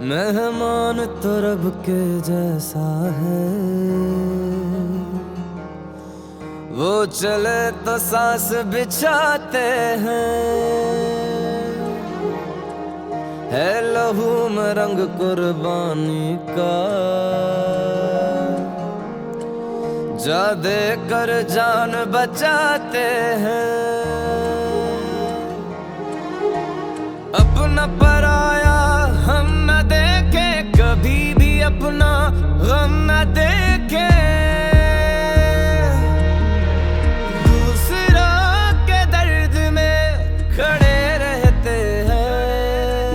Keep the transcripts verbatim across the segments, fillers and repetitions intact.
मेहमान तो रब के जैसा है, वो चले तो सांस बिछाते हैं। है लहू में रंग कुर्बानी का, जा दे कर जान बचाते हैं। अपना पराया हम न देखे, कभी भी अपना गम न देखे। दूसरा के दर्द में खड़े रहते हैं।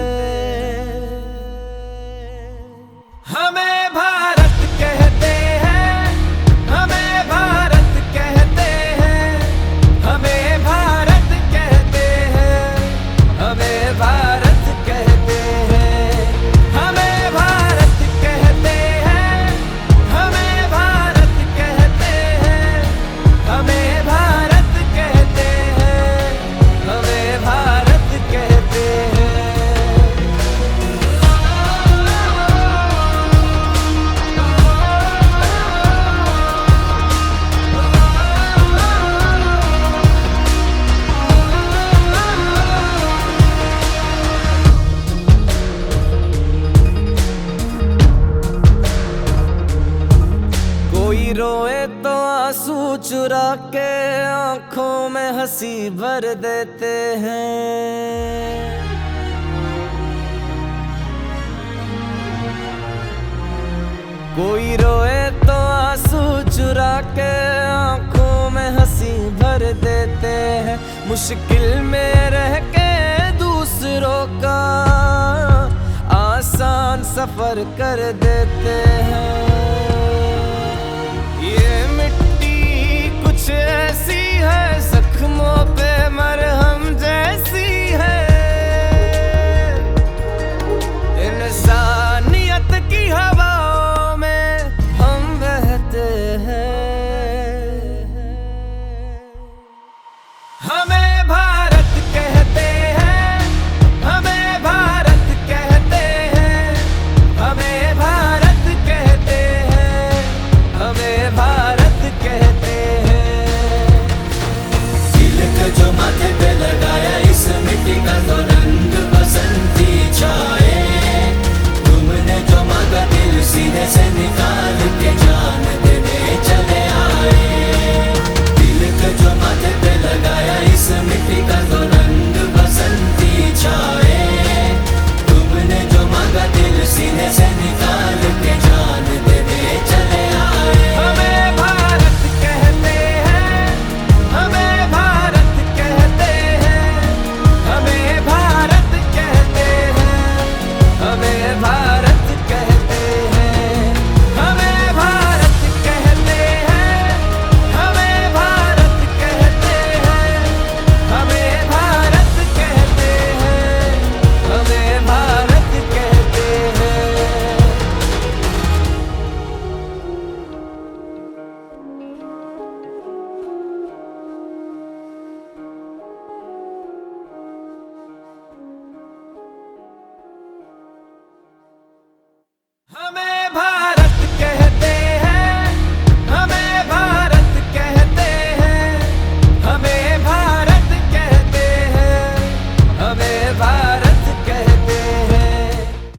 हमें भारत कहते हैं, हमें भारत कहते हैं, हमें भारत कहते हैं, हमें भारत रोए तो आंसू चुरा के आंखों में हंसी भर देते हैं। कोई रोए तो आंसू चुरा के आंखों में हंसी भर देते हैं। मुश्किल में रह के दूसरों का आसान सफर कर देते हैं। ये मिट्टी कुछ ऐसी है, जख्मों पे मरहम